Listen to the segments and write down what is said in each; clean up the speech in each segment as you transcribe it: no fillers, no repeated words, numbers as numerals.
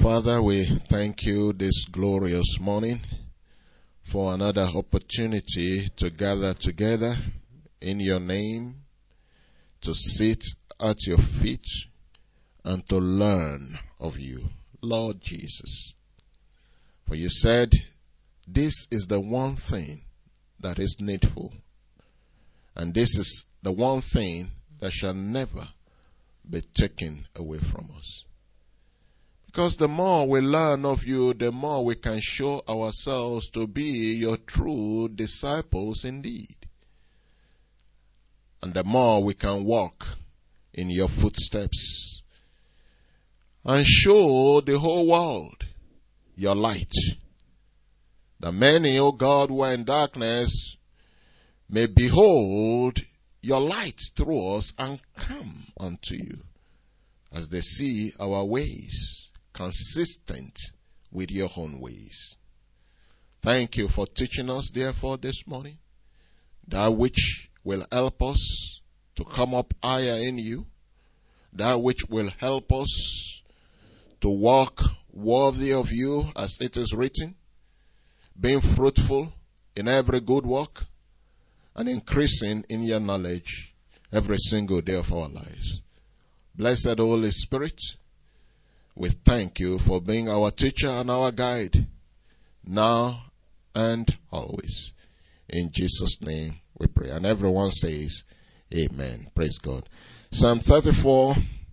Father, we thank you this glorious morning for another opportunity to gather together in your name, to sit at your feet and to learn of you, Lord Jesus. For you said, this is the one thing that is needful, and this is the one thing that shall never be taken away from us. Because the more we learn of you, the more we can show ourselves to be your true disciples indeed. And the more we can walk in your footsteps and show the whole world your light. That many, O God, who are in darkness may behold your light through us and come unto you as they see our ways consistent with your own ways. Thank you for teaching us, therefore, this morning, that which will help us to come up higher in you, that which will help us to walk worthy of you as it is written, being fruitful in every good work and increasing in your knowledge every single day of our lives. Blessed Holy Spirit, we thank you for being our teacher and our guide, now and always. In Jesus' name we pray. And everyone says, Amen. Praise God. Psalm 34.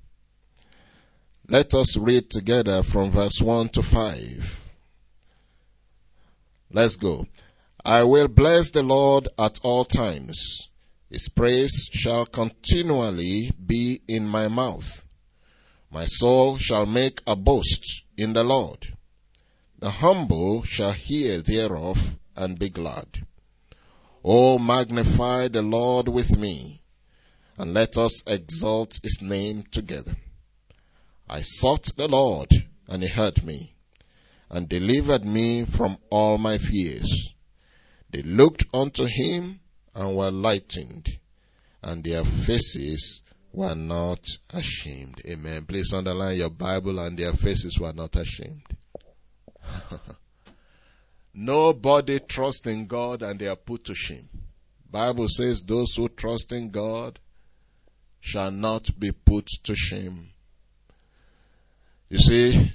Let us read together from verse 1 to 5. Let's go. I will bless the Lord at all times. His praise shall continually be in my mouth. My soul shall make a boast in the Lord. The humble shall hear thereof and be glad. O magnify the Lord with me, and let us exalt his name together. I sought the Lord, and he heard me, and delivered me from all my fears. They looked unto him and were lightened, and their faces were not ashamed. Amen. Please underline your Bible, and their faces were not ashamed. Nobody trusts in God and they are put to shame. Bible says those who trust in God shall not be put to shame. You see,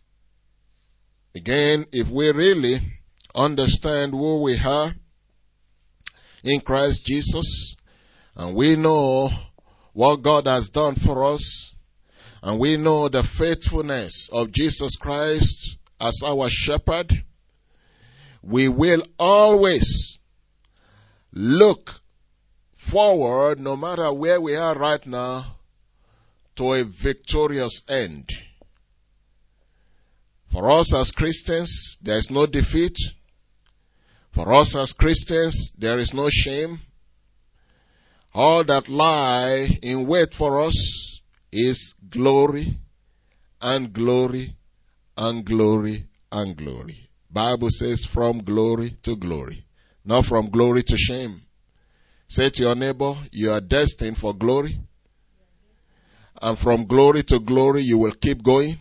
again, if we really understand who we are in Christ Jesus, and we know what God has done for us, and we know the faithfulness of Jesus Christ as our shepherd, we will always look forward, no matter where we are right now, to a victorious end. For us as Christians, there is no defeat. For us as Christians, there is no shame. All that lie in wait for us is glory and glory and glory and glory. Bible says from glory to glory, not from glory to shame. Say to your neighbor, you are destined for glory. And from glory to glory, you will keep going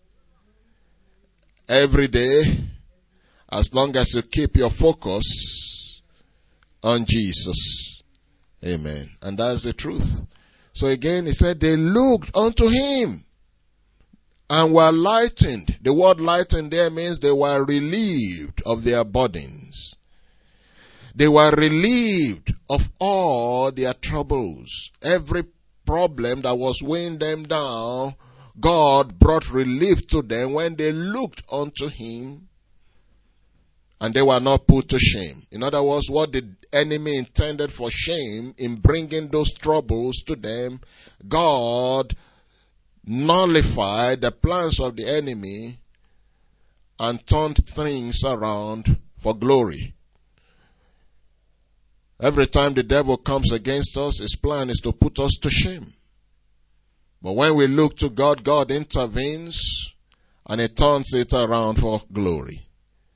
every day as long as you keep your focus on Jesus. Amen. And that's the truth. So again, he said, they looked unto him and were lightened. The word lightened there means they were relieved of their burdens. They were relieved of all their troubles. Every problem that was weighing them down, God brought relief to them when they looked unto him, and they were not put to shame. In other words, what the enemy intended for shame in bringing those troubles to them, God nullified the plans of the enemy and turned things around for glory. Every time the devil comes against us, his plan is to put us to shame. But when we look to God, God intervenes and he turns it around for glory.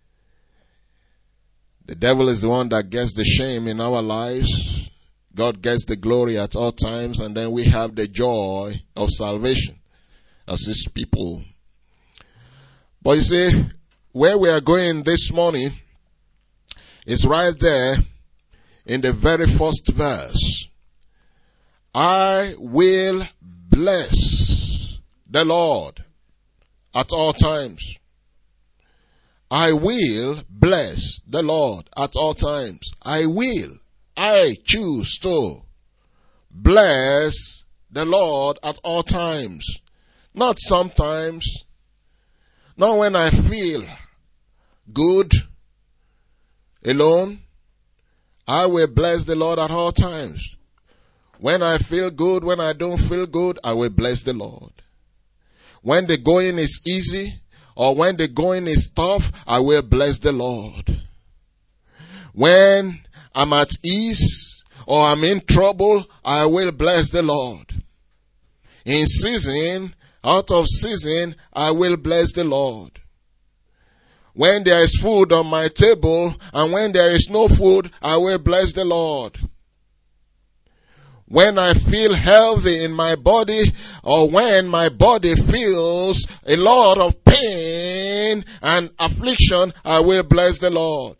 The devil is the one that gets the shame in our lives. God gets the glory at all times, and then we have the joy of salvation as his people. But you see, where we are going this morning is right there in the very first verse. I will bless the Lord at all times. I will bless the Lord at all times. I choose to bless the Lord at all times. Not sometimes. Not when I feel good alone. I will bless the Lord at all times. When I feel good, when I don't feel good, I will bless the Lord. When the going is easy or when the going is tough, I will bless the Lord. When I'm at ease or I'm in trouble, I will bless the Lord. In season, out of season, I will bless the Lord. When there is food on my table and when there is no food, I will bless the Lord. When I feel healthy in my body or when my body feels a lot of pain and affliction, I will bless the Lord.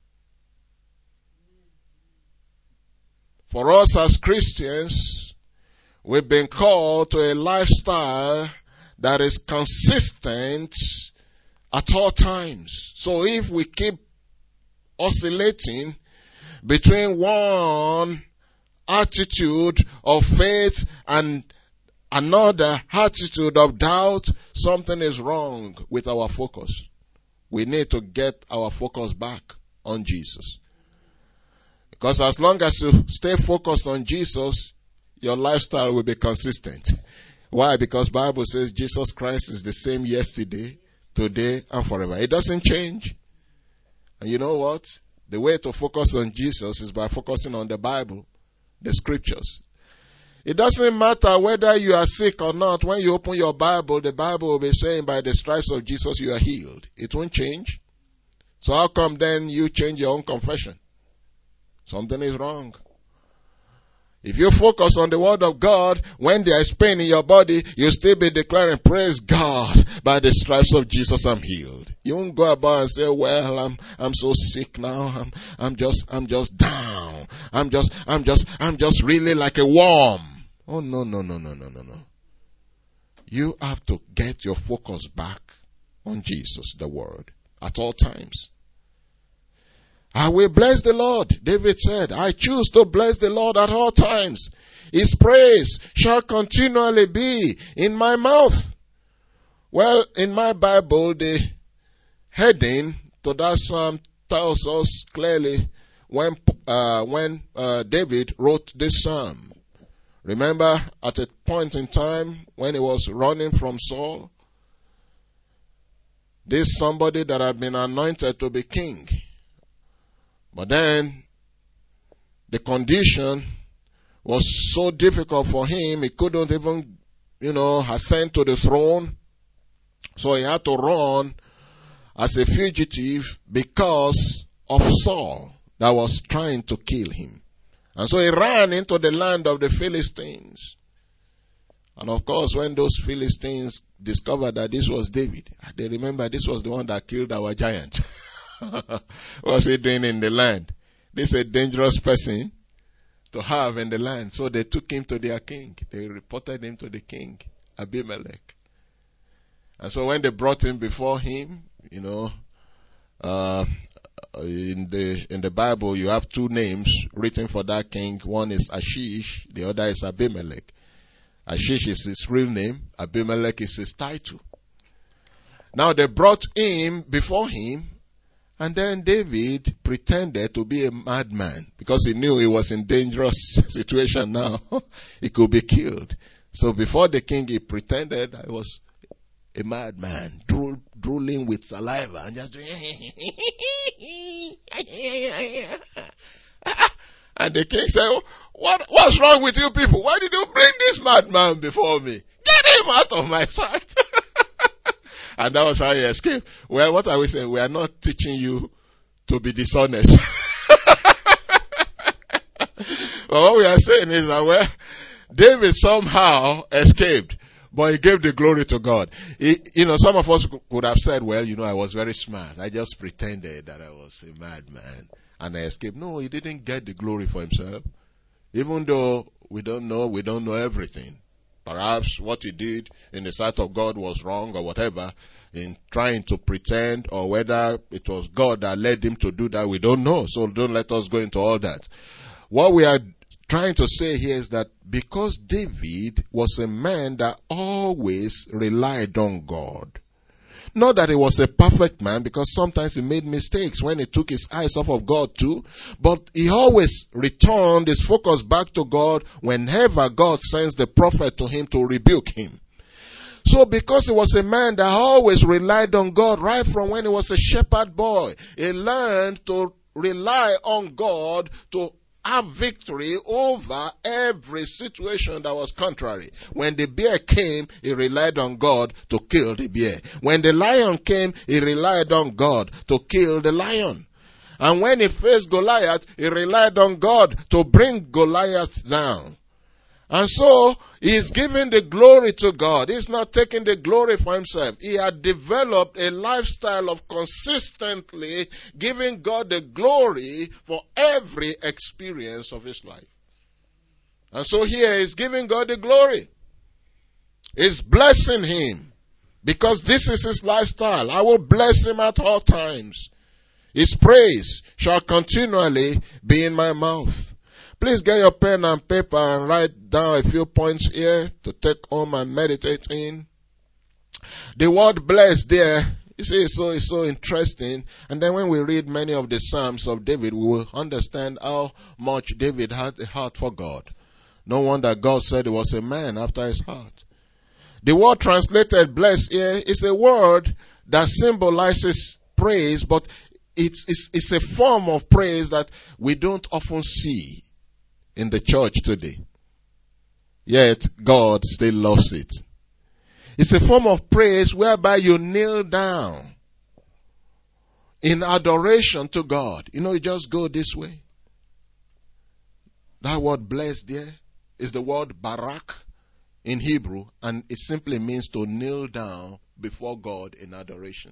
For us as Christians, we've been called to a lifestyle that is consistent at all times. So if we keep oscillating between one attitude of faith and another attitude of doubt, something is wrong with our focus. We need to get our focus back on Jesus. Because as long as you stay focused on Jesus, your lifestyle will be consistent. Why? Because Bible says Jesus Christ is the same yesterday, today, and forever. It doesn't change. And you know what? The way to focus on Jesus is by focusing on the Bible, the scriptures. It doesn't matter whether you are sick or not. When you open your Bible, the Bible will be saying by the stripes of Jesus you are healed. It won't change. So how come then you change your own confession? Something is wrong. If you focus on the word of God, when there is pain in your body, you'll still be declaring, praise God, by the stripes of Jesus I'm healed. You won't go about and say, well, I'm so sick now. I'm just down. I'm just really like a worm. Oh, no. You have to get your focus back on Jesus, the word, at all times. I will bless the Lord. David said, I choose to bless the Lord at all times. His praise shall continually be in my mouth. Well, in my Bible, the heading to that psalm tells us clearly when David wrote this psalm. Remember, at a point in time when he was running from Saul, this somebody that had been anointed to be king. But then, the condition was so difficult for him, he couldn't even, ascend to the throne. So he had to run as a fugitive because of Saul that was trying to kill him. And so he ran into the land of the Philistines. And of course, when those Philistines discovered that this was David, they remember this was the one that killed our giant. What was he doing in the land? This is a dangerous person to have in the land. So they took him to their king. They reported him to the king, Abimelech. And so when they brought him before him, in the Bible you have two names written for that king. One is Ashish, the other is Abimelech. Ashish is his real name, Abimelech is his title. Now they brought him before him, and then David pretended to be a madman because he knew he was in dangerous situation now. He could be killed. So before the king, he pretended I was a madman, drooling with saliva and just and the king said, what's wrong with you people? Why did you bring this madman before me? Get him out of my sight. And that was how he escaped. Well, what are we saying? We are not teaching you to be dishonest. But what we are saying is that, David somehow escaped. But he gave the glory to God. Some of us could have said, well, I was very smart. I just pretended that I was a madman and I escaped. No, he didn't get the glory for himself. Even though we don't know everything. Perhaps what he did in the sight of God was wrong or whatever in trying to pretend, or whether it was God that led him to do that, we don't know. So don't let us go into all that. What we are trying to say here is that because David was a man that always relied on God, not that he was a perfect man, because sometimes he made mistakes when he took his eyes off of God too, but he always returned his focus back to God whenever God sends the prophet to him to rebuke him. So because he was a man that always relied on God right from when he was a shepherd boy, he learned to rely on God to have victory over every situation that was contrary. When the bear came, he relied on God to kill the bear. When the lion came, he relied on God to kill the lion. And when he faced Goliath, he relied on God to bring Goliath down. And so, he's giving the glory to God. He's not taking the glory for himself. He had developed a lifestyle of consistently giving God the glory for every experience of his life. And so here he's giving God the glory. He's blessing him because this is his lifestyle. I will bless him at all times. His praise shall continually be in my mouth. Please get your pen and paper and write down a few points here to take home and meditate in. The word blessed there, you see, it's so interesting. And then when we read many of the Psalms of David, we will understand how much David had a heart for God. No wonder God said he was a man after his heart. The word translated blessed here is a word that symbolizes praise, but it's a form of praise that we don't often see in the church today. Yet God still loves it. It's a form of praise whereby you kneel down in adoration to God. You just go this way. That word blessed there is the word barak in Hebrew, and it simply means to kneel down before God in adoration.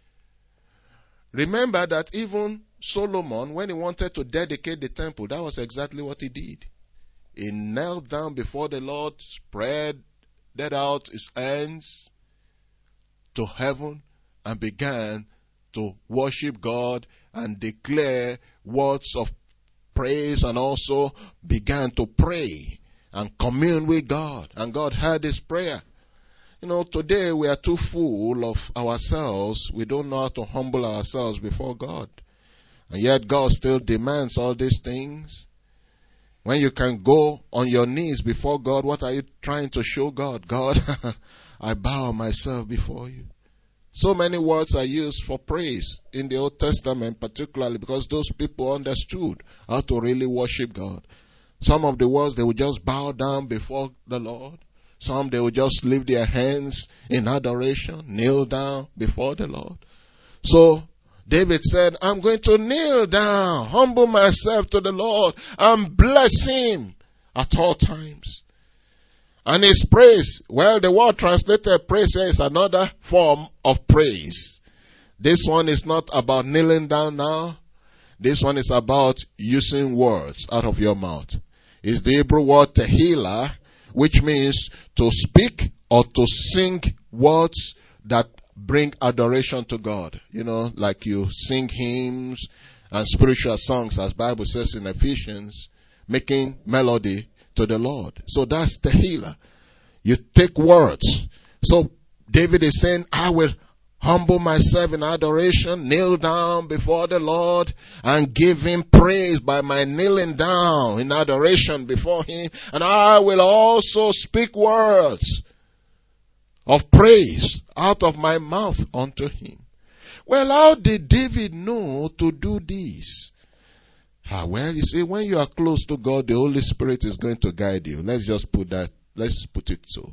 Remember that even Solomon, when he wanted to dedicate the temple, that was exactly what he did. He knelt down before the Lord, spread out his hands to heaven, and began to worship God and declare words of praise, and also began to pray and commune with God. And God heard his prayer. Today we are too full of ourselves. We don't know how to humble ourselves before God. And yet God still demands all these things. When you can go on your knees before God, what are you trying to show God? God, I bow myself before you. So many words are used for praise in the Old Testament, particularly because those people understood how to really worship God. Some of the words, they would just bow down before the Lord. Some, they would just lift their hands in adoration, kneel down before the Lord. So, David said, I'm going to kneel down, humble myself to the Lord, and bless him at all times. And his praise, well, the word translated praise here is another form of praise. This one is not about kneeling down now. This one is about using words out of your mouth. It's the Hebrew word tehillah, which means to speak or to sing words that bring adoration to God. Like you sing hymns and spiritual songs, as Bible says in Ephesians, making melody to the Lord. So that's tehillah. You take words. So David is saying, I will humble myself in adoration, kneel down before the Lord, and give him praise by my kneeling down in adoration before him. And I will also speak words of praise out of my mouth unto him. Well, how did David know to do this? Well, you see, when you are close to God, the Holy Spirit is going to guide you. Let's put it so.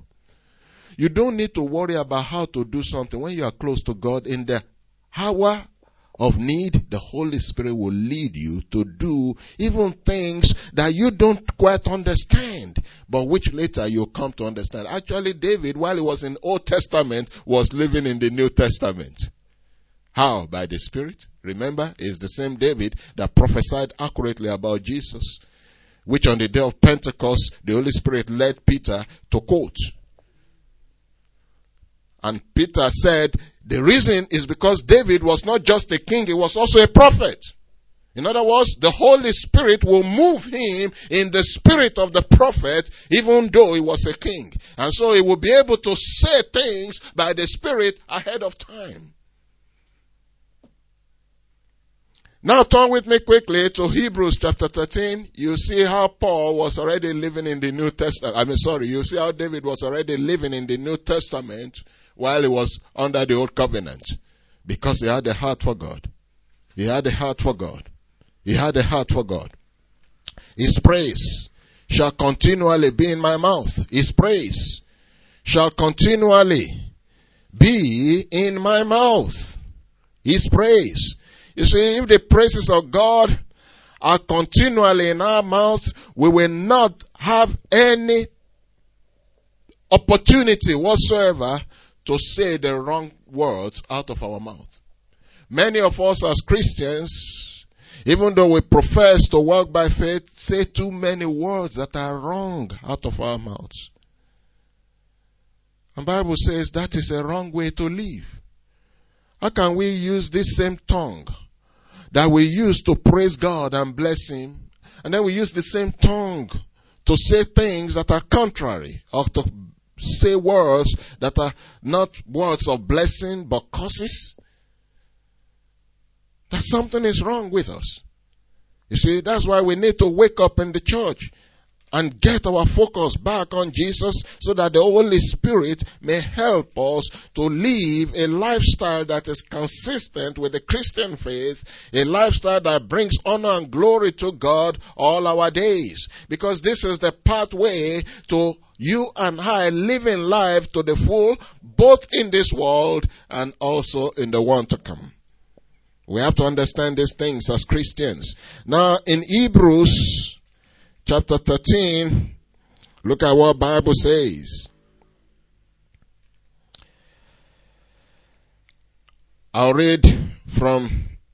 You don't need to worry about how to do something when you are close to God. In the hour of need, the Holy Spirit will lead you to do even things that you don't quite understand, but which later you'll come to understand. Actually, David, while he was in Old Testament, was living in the New Testament. How? By the Spirit. Remember, it's the same David that prophesied accurately about Jesus, which on the day of Pentecost, the Holy Spirit led Peter to quote. And Peter said, the reason is because David was not just a king, he was also a prophet. In other words, the Holy Spirit will move him in the spirit of the prophet, even though he was a king. And so he will be able to say things by the Spirit ahead of time. Now turn with me quickly to Hebrews chapter 13. You see how Paul was already living in the New Testament. You see how David was already living in the New Testament while he was under the Old Covenant. Because he had a heart for God. He had a heart for God. He had a heart for God. His praise shall continually be in my mouth. His praise shall continually be in my mouth. His praise. You see, if the praises of God are continually in our mouth, we will not have any opportunity whatsoever to say the wrong words out of our mouth. Many of us as Christians, even though we profess to walk by faith, say too many words that are wrong out of our mouths. And the Bible says that is a wrong way to live. How can we use this same tongue that we use to praise God and bless Him, and then we use the same tongue to say things that are contrary, or to say words that are not words of blessing but curses? That something is wrong with us. You see, that's why we need to wake up in the church and get our focus back on Jesus so that the Holy Spirit may help us to live a lifestyle that is consistent with the Christian faith, a lifestyle that brings honor and glory to God all our days. Because this is the pathway to you and I living life to the full, both in this world and also in the one to come. We have to understand these things as Christians. Now, in Hebrews chapter 13, look at what the Bible says. I'll read from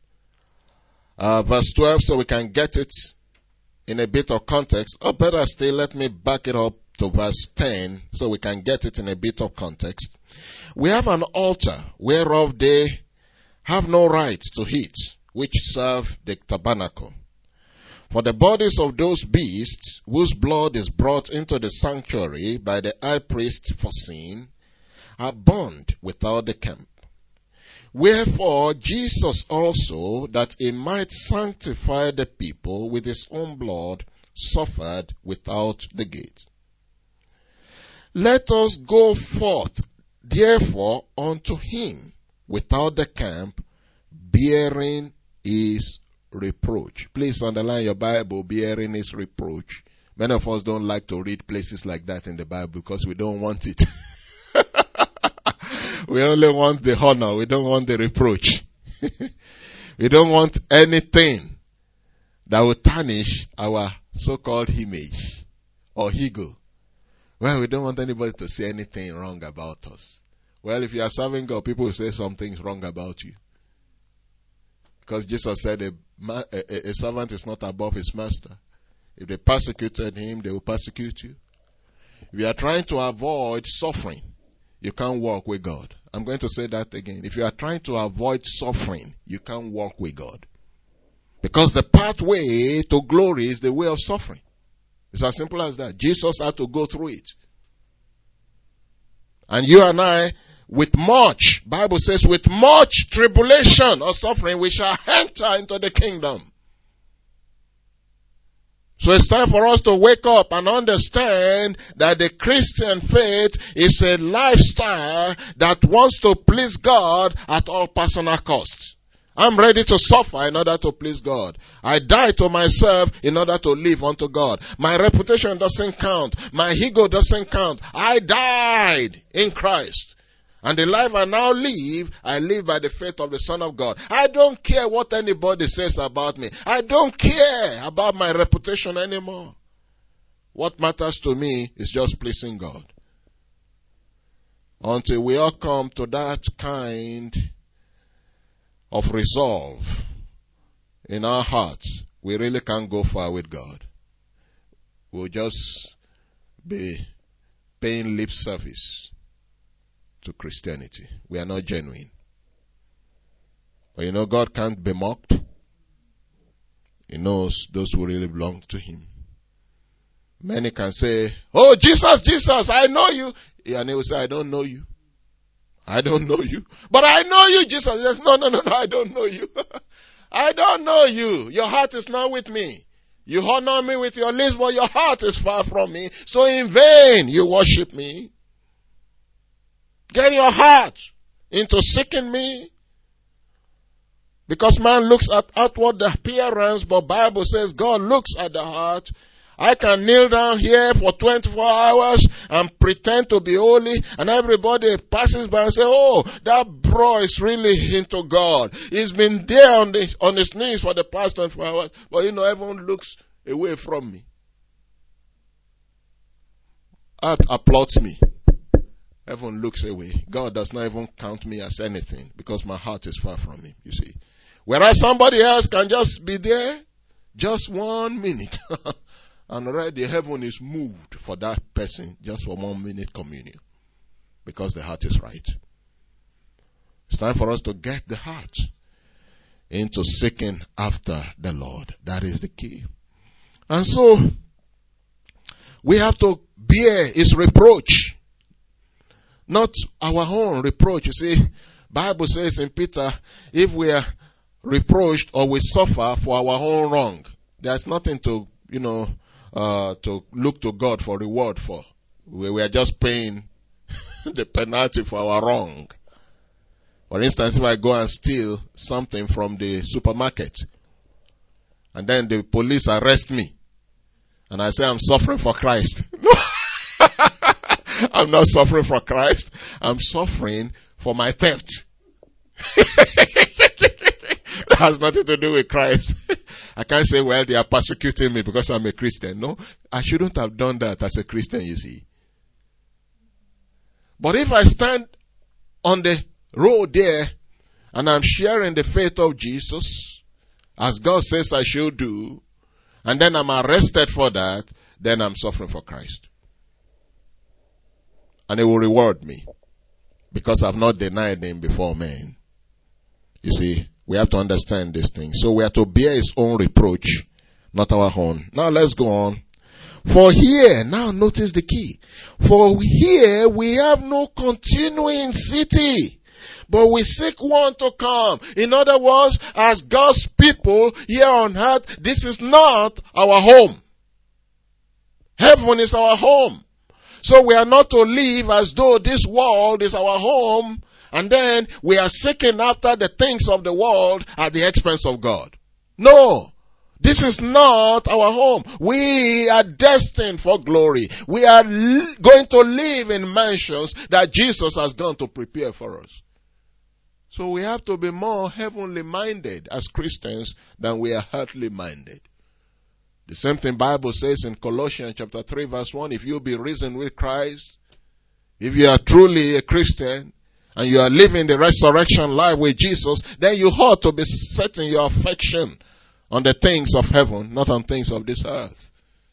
verse 12 so we can get it in a bit of context. Or better still, let me back it up to verse 10 so we can get it in a bit of context. We have an altar whereof they have no right to eat, which serve the tabernacle. For the bodies of those beasts whose blood is brought into the sanctuary by the high priest for sin are burned without the camp. Wherefore Jesus also, that he might sanctify the people with his own blood, suffered without the gate. Let us go forth therefore unto him without the camp, bearing his reproach. Please underline your Bible, bearing his reproach. Many of us don't like to read places like that in the Bible because we don't want it. We only want the honor. We don't want the reproach. We don't want anything that will tarnish our so-called image or ego. Well, we don't want anybody to say anything wrong about us. Well, if you are serving God, people will say something's wrong about you. Because Jesus said a servant is not above his master. If they persecuted him, they will persecute you. If you are trying to avoid suffering, you can't walk with God. I'm going to say that again. If you are trying to avoid suffering, you can't walk with God. Because the pathway to glory is the way of suffering. It's as simple as that. Jesus had to go through it. And you and I, with much, Bible says, with much tribulation or suffering, we shall enter into the kingdom. So it's time for us to wake up and understand that the Christian faith is a lifestyle that wants to please God at all personal costs. I'm ready to suffer in order to please God. I die to myself in order to live unto God. My reputation doesn't count. My ego doesn't count. I died in Christ. And the life I now live, I live by the faith of the Son of God. I don't care what anybody says about me. I don't care about my reputation anymore. What matters to me is just pleasing God. Until we all come to that kind of resolve in our hearts, we really can't go far with God. We'll just be paying lip service to Christianity. We are not genuine. But God can't be mocked. He knows those who really belong to Him. Many can say, "Oh, Jesus, Jesus, I know you." And He will say, "I don't know you. I don't know you." "But I know you, Jesus." He says, No, I don't know you. I don't know you. Your heart is not with me. You honor me with your lips, but your heart is far from me. So in vain you worship me. Get your heart into seeking me. Because man looks at outward appearance, but Bible says God looks at the heart. I can kneel down here for 24 hours and pretend to be holy, and everybody passes by and say, "Oh, that bro is really into God. He's been there on his knees for the past 24 hours. But everyone looks away from me. Earth applauds me. Everyone looks away. God does not even count me as anything because my heart is far from Him, you see. Whereas somebody else can just be there just 1 minute and already heaven is moved for that person just for 1 minute communion because the heart is right. It's time for us to get the heart into seeking after the Lord. That is the key. And so we have to bear His reproach. Not our own reproach. You see, Bible says in Peter, if we are reproached or we suffer for our own wrong, there's nothing to, to look to God for reward for. We are just paying the penalty for our wrong. For instance, if I go and steal something from the supermarket, and then the police arrest me, and I say I'm suffering for Christ. No. I'm not suffering for Christ. I'm suffering for my theft. That has nothing to do with Christ. I can't say, well, they are persecuting me because I'm a Christian. No, I shouldn't have done that as a Christian, you see. But if I stand on the road there and I'm sharing the faith of Jesus, as God says I should do, and then I'm arrested for that, then I'm suffering for Christ. And He will reward me because I've not denied Him before men. You see, we have to understand this thing. So we have to bear His own reproach, not our own. Now let's go on. For here, now notice the key. For here we have no continuing city, but we seek one to come. In other words, as God's people here on earth, this is not our home. Heaven is our home. So we are not to live as though this world is our home, and then we are seeking after the things of the world at the expense of God. No. This is not our home. We are destined for glory. We are going to live in mansions that Jesus has gone to prepare for us. So we have to be more heavenly minded as Christians than we are earthly minded. The same thing Bible says in Colossians chapter 3 verse 1. If you be risen with Christ, if you are truly a Christian, and you are living the resurrection life with Jesus, then you ought to be setting your affection on the things of heaven, not on things of this earth.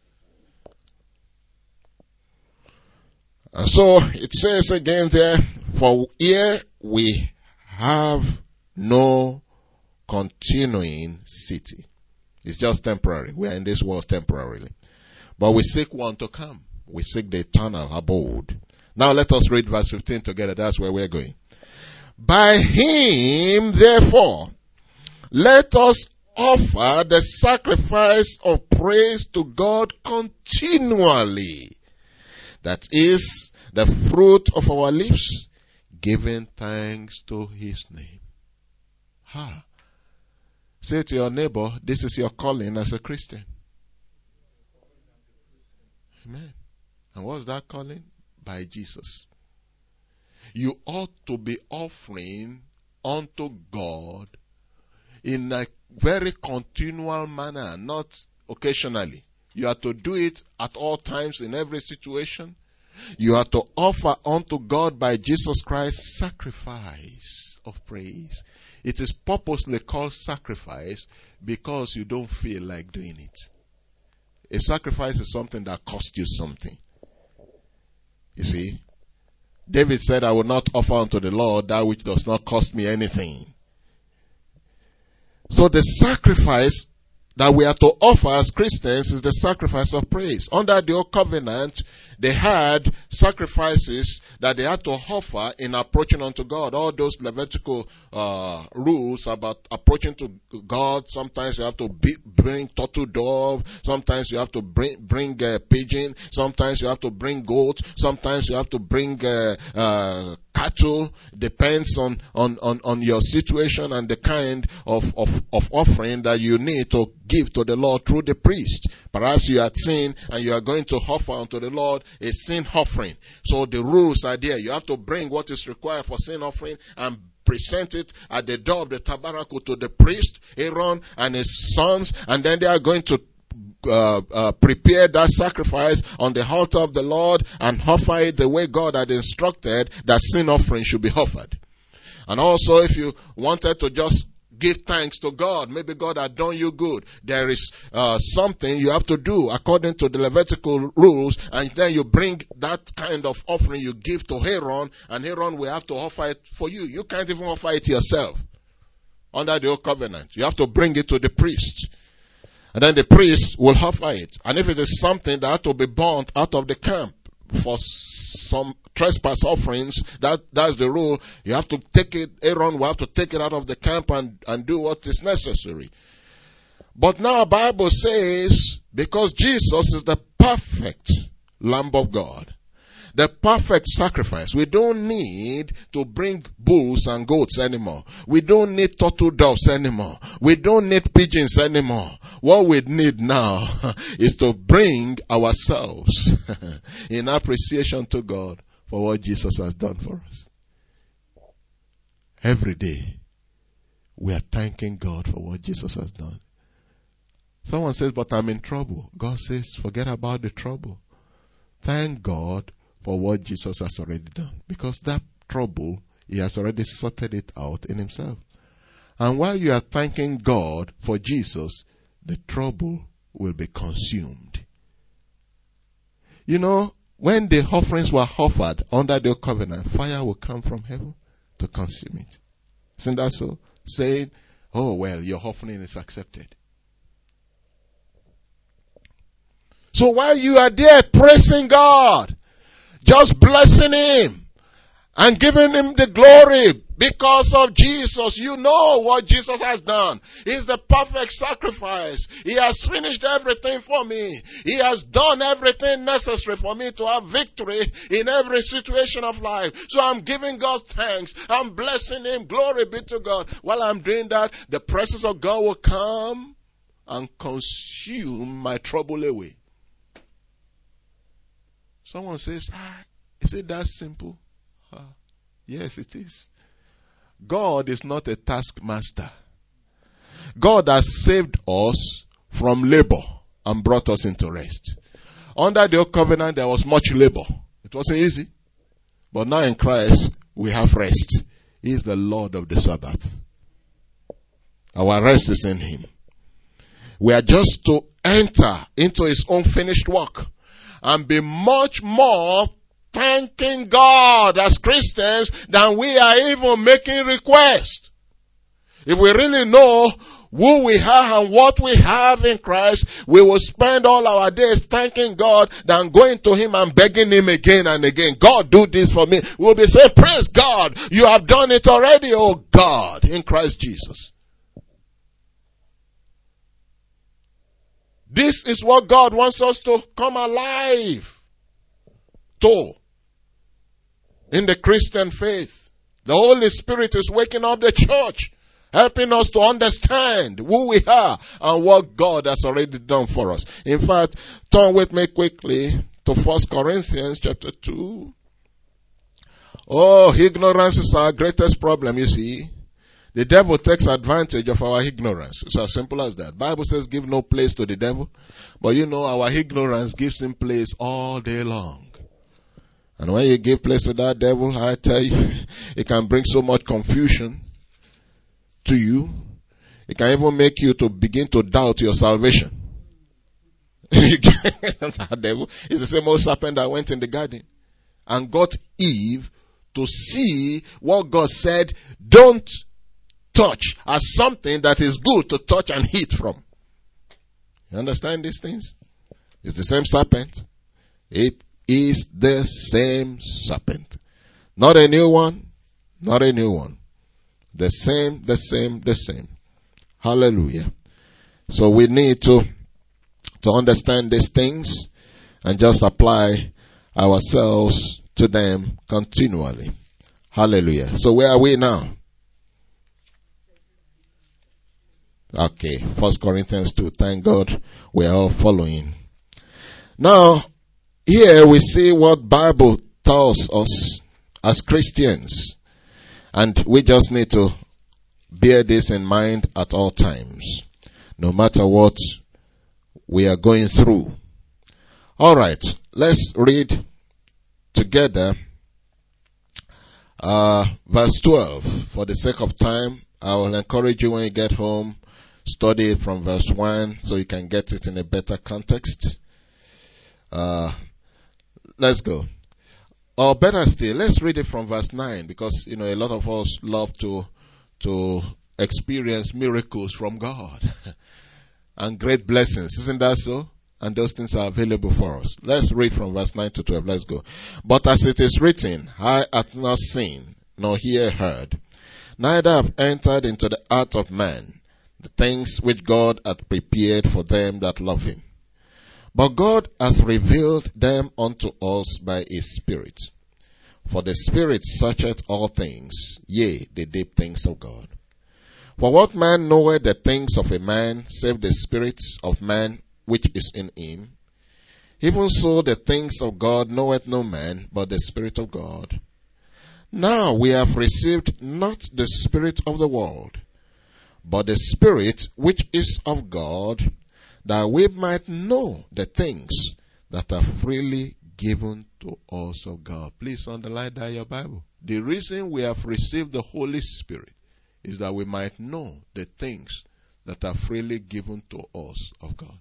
And so it says again there, for here we have no continuing city. It's just temporary. We are in this world temporarily. But we seek one to come. We seek the eternal abode. Now let us read verse 15 together. That's where we're going. By Him, therefore, let us offer the sacrifice of praise to God continually. That is the fruit of our lips, giving thanks to His name. Say to your neighbor, this is your calling as a Christian. Amen. And what's that calling? By Jesus. you ought to be offering unto God in a very continual manner, not occasionally. You are to do it at all times in every situation. You are to offer unto God by Jesus Christ sacrifice of praise. It is purposely called sacrifice because you don't feel like doing it. A sacrifice is something that costs you something. You see, David said, I will not offer unto the Lord that which does not cost me anything. So the sacrifice that we are to offer as Christians is the sacrifice of praise. Under the old covenant, they had sacrifices that they had to offer in approaching unto God. All those Levitical rules about approaching to God. Sometimes you have to bring turtle dove. Sometimes you have to bring pigeon. Sometimes you have to bring goat. Sometimes you have to bring cattle. Depends on your situation and the kind of offering that you need to give to the Lord through the priest. Perhaps you had sinned and you are going to offer unto the Lord a sin offering. So the rules are there. You have to bring what is required for sin offering and present it at the door of the tabernacle to the priest, Aaron and his sons, and then they are going to prepare that sacrifice on the altar of the Lord and offer it the way God had instructed that sin offering should be offered. And also, if you wanted to just give thanks to God, maybe God had done you good, there is something you have to do according to the Levitical rules, and then you bring that kind of offering you give to Aaron, and Aaron will have to offer it for you. You can't even offer it yourself under the old covenant. You have to bring it to the priest. And then the priest will offer it. And if it is something that had to be burnt out of the camp for some trespass offerings, that's the rule. You have to take it, Aaron will have to take it out of the camp and do what is necessary. But now the Bible says, because Jesus is the perfect Lamb of God, the perfect sacrifice, we don't need to bring bulls and goats anymore. We don't need turtle doves anymore. We don't need pigeons anymore. What we need now is to bring ourselves in appreciation to God for what Jesus has done for us. Every day, we are thanking God for what Jesus has done. Someone says, but I'm in trouble. God says, forget about the trouble. Thank God for what Jesus has already done. Because that trouble, He has already sorted it out in Himself. And while you are thanking God for Jesus, the trouble will be consumed. You know, when the offerings were offered under the covenant, fire will come from heaven to consume it. Isn't that so? Saying, oh well, your offering is accepted. So while you are there praising God, just blessing Him and giving Him the glory because of Jesus, you know what Jesus has done. He's the perfect sacrifice. He has finished everything for me. He has done everything necessary for me to have victory in every situation of life. So I'm giving God thanks. I'm blessing Him. Glory be to God. While I'm doing that, the presence of God will come and consume my trouble away. Someone says, is it that simple? Yes, it is. God is not a taskmaster. God has saved us from labor and brought us into rest. Under the old covenant, there was much labor. It wasn't easy. But now in Christ, we have rest. He is the Lord of the Sabbath. Our rest is in Him. We are just to enter into His own finished work and be much more thanking God as Christians than we are even making requests. If we really know who we are and what we have in Christ, we will spend all our days thanking God than going to Him and begging Him again and again. God, do this for me. We'll be saying, praise God, you have done it already, oh God, in Christ Jesus. This is what God wants us to come alive to in the Christian faith. The Holy Spirit is waking up the church, helping us to understand who we are and what God has already done for us. In fact, turn with me quickly to 1 Corinthians chapter 2. Oh, ignorance is our greatest problem, you see. The devil takes advantage of our ignorance. It's as simple as that. Bible says give no place to the devil. But you know, our ignorance gives him place all day long. And when you give place to that devil, I tell you, it can bring so much confusion to you. It can even make you to begin to doubt your salvation. That devil is the same old serpent that went in the garden and got Eve to see what God said don't touch as something that is good to touch and eat from. You understand these things? It's the same serpent. It is the same serpent. Not a new one. Not a new one. The same. Hallelujah. So we need to understand these things and just apply ourselves to them continually. Hallelujah. So where are we now? Okay, 1 Corinthians 2. Thank God we are all following. Now, here we see what Bible tells us as Christians. And we just need to bear this in mind at all times, no matter what we are going through. Alright, let's read together verse 12. For the sake of time, I will encourage you when you get home, study it from verse 1 so you can get it in a better context. Let's go. Or better still, let's read it from verse 9 because, you know, a lot of us love to experience miracles from God and great blessings. Isn't that so? And those things are available for us. Let's read from verse 9 to 12. Let's go. But as it is written, eye hath not seen, nor ear heard, neither have entered into the heart of man the things which God hath prepared for them that love him. But God hath revealed them unto us by his Spirit. For the Spirit searcheth all things, yea, the deep things of God. For what man knoweth the things of a man, save the Spirit of man which is in him? Even so the things of God knoweth no man, but the Spirit of God. Now we have received not the spirit of the world, but the Spirit which is of God, that we might know the things that are freely given to us of God. Please underline that in your Bible. The reason we have received the Holy Spirit is that we might know the things that are freely given to us of God.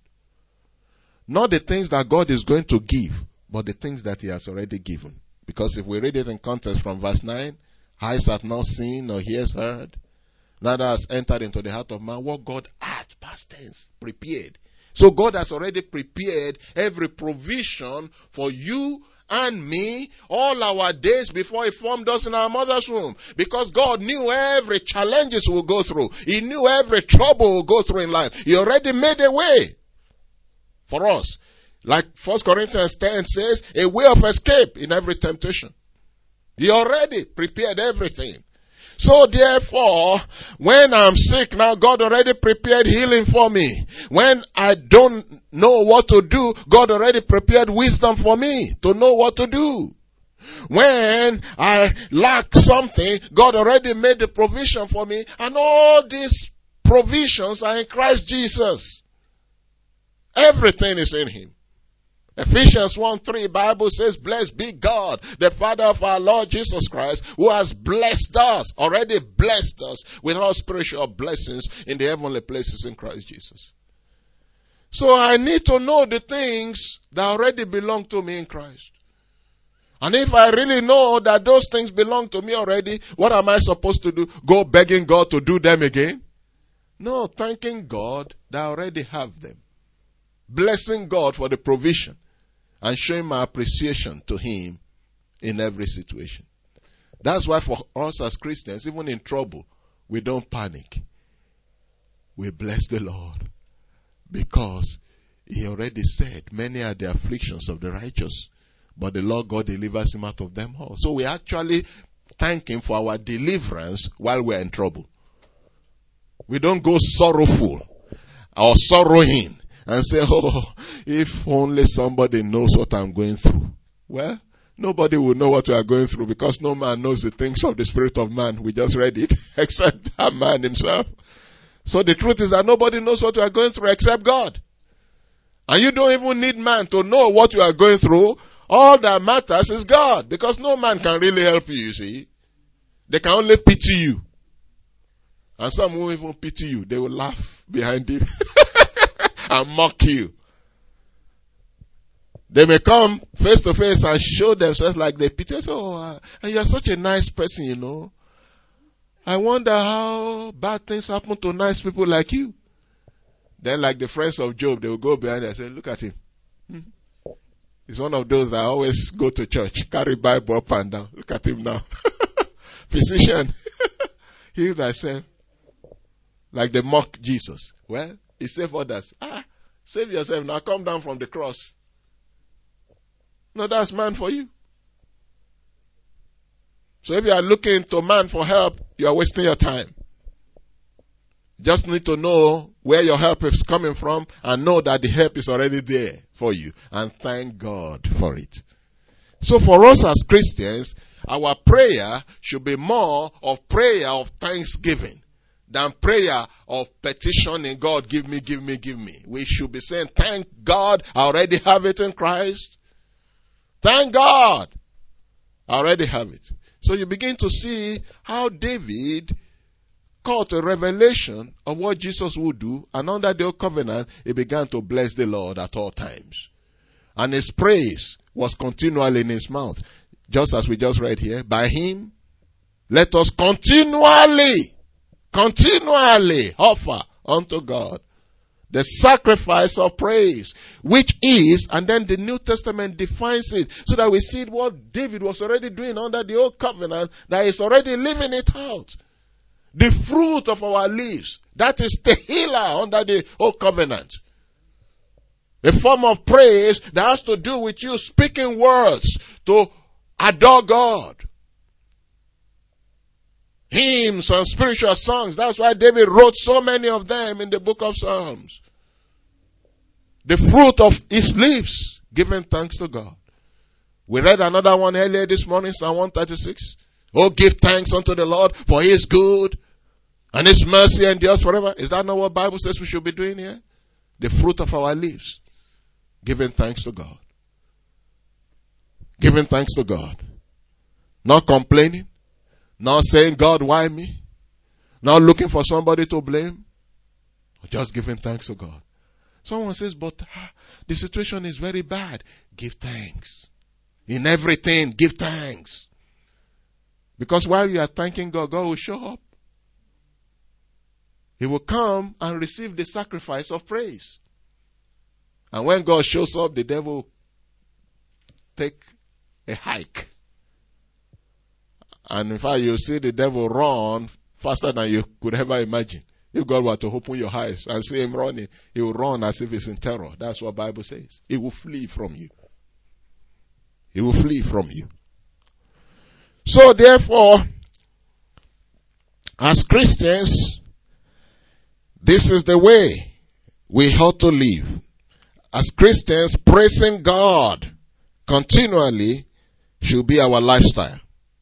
Not the things that God is going to give, but the things that he has already given. Because if we read it in context from verse 9, eyes hath not seen nor ears heard, neither has entered into the heart of man what God hath, past tense, prepared. So God has already prepared every provision for you and me all our days before he formed us in our mother's womb. Because God knew every challenges we'll go through. He knew every trouble we'll go through in life. He already made a way for us. Like 1 Corinthians 10 says, a way of escape in every temptation. He already prepared everything. So therefore, when I'm sick now, God already prepared healing for me. When I don't know what to do, God already prepared wisdom for me to know what to do. When I lack something, God already made the provision for me. And all these provisions are in Christ Jesus. Everything is in him. Ephesians 1:3 Bible says, blessed be God, the Father of our Lord Jesus Christ, who has blessed us, already blessed us with all spiritual blessings in the heavenly places in Christ Jesus. So I need to know the things that already belong to me in Christ. And if I really know that those things belong to me already, what am I supposed to do? Go begging God to do them again? No, thanking God that I already have them. Blessing God for the provision. And showing my appreciation to him in every situation. That's why for us as Christians, even in trouble, we don't panic. We bless the Lord. Because he already said, many are the afflictions of the righteous, but the Lord God delivers him out of them all. So we actually thank him for our deliverance while we're in trouble. We don't go sorrowful or sorrowing and say, oh, if only somebody knows what I'm going through. Well, nobody will know what we are going through, because no man knows the things of the spirit of man. We just read it, except that man himself. So the truth is that nobody knows what we are going through except God. And you don't even need man to know what you are going through. All that matters is God, because no man can really help you, you see. They can only pity you. And some won't even pity you. They will laugh behind you and mock you. They may come face to face and show themselves like they pity us. Oh, you are such a nice person, you know. I wonder how bad things happen to nice people like you. Then, like the friends of Job, they will go behind and say, look at him. He's one of those that always go to church, carry Bible up and down. Look at him now. Physician, heal thyself. Like they mock Jesus. Well, he saved others. Save yourself now. Come down from the cross. No, that's man for you. So if you are looking to man for help, you are wasting your time. You just need to know where your help is coming from and know that the help is already there for you. And thank God for it. So for us as Christians, our prayer should be more of prayer of thanksgiving than prayer of petitioning God, give me, give me, give me. We should be saying, thank God, I already have it in Christ. Thank God, I already have it. So you begin to see how David caught a revelation of what Jesus would do, and under the old covenant, he began to bless the Lord at all times. And his praise was continually in his mouth. Just as we just read here, by him, let us continually offer unto God the sacrifice of praise, which is, and then the New Testament defines it, so that we see what David was already doing under the old covenant, that he's already living it out. The fruit of our lips, that is tehillah under the old covenant. A form of praise that has to do with you speaking words to adore God. Hymns and spiritual songs. That's why David wrote so many of them in the book of Psalms. The fruit of his lips, giving thanks to God. We read another one earlier this morning, Psalm 136. Oh, give thanks unto the Lord, for he is good, and his mercy endures forever. Is that not what the Bible says we should be doing here? The fruit of our lips, giving thanks to God. Giving thanks to God. Not complaining. Not saying, God, why me? Not looking for somebody to blame. Just giving thanks to God. Someone says, but the situation is very bad. Give thanks. In everything, give thanks. Because while you are thanking God, God will show up. He will come and receive the sacrifice of praise. And when God shows up, the devil will take a hike. And in fact, you'll see the devil run faster than you could ever imagine. If God were to open your eyes and see him running, he will run as if he's in terror. That's what the Bible says. He will flee from you. He will flee from you. So therefore, as Christians, this is the way we ought to live. As Christians, praising God continually should be our lifestyle.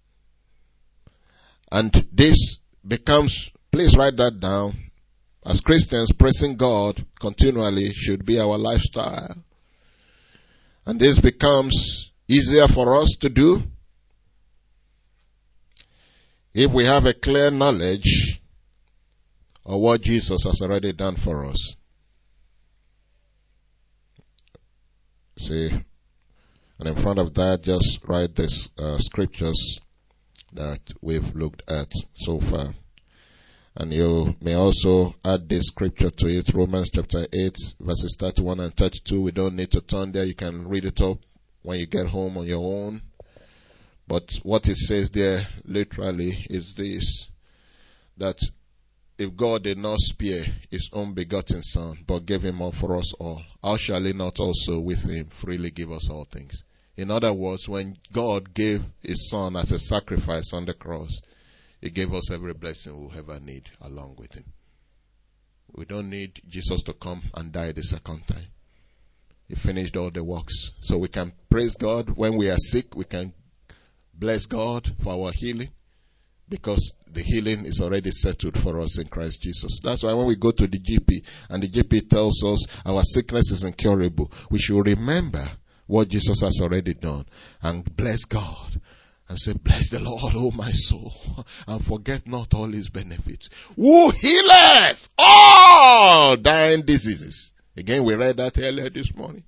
And this becomes, please write that down. As Christians, praising God continually should be our lifestyle. And this becomes easier for us to do if we have a clear knowledge of what Jesus has already done for us. See, and in front of that, just write this scriptures that we've looked at so far. And you may also add this scripture to it, Romans chapter 8, verses 31 and 32. We don't need to turn there. You can read it up when you get home on your own. But what it says there literally is this, that if God did not spare his own begotten Son, but gave him up for us all, how shall he not also with him freely give us all things? In other words, when God gave his Son as a sacrifice on the cross, he gave us every blessing we'll ever need along with him. We don't need Jesus to come and die the second time. He finished all the works. So we can praise God when we are sick. We can bless God for our healing, because the healing is already settled for us in Christ Jesus. That's why when we go to the GP and the GP tells us our sickness is incurable, we should remember what Jesus has already done and bless God and say, bless the Lord, O my soul, and forget not all his benefits, who healeth all thine diseases. Again, we read that earlier this morning.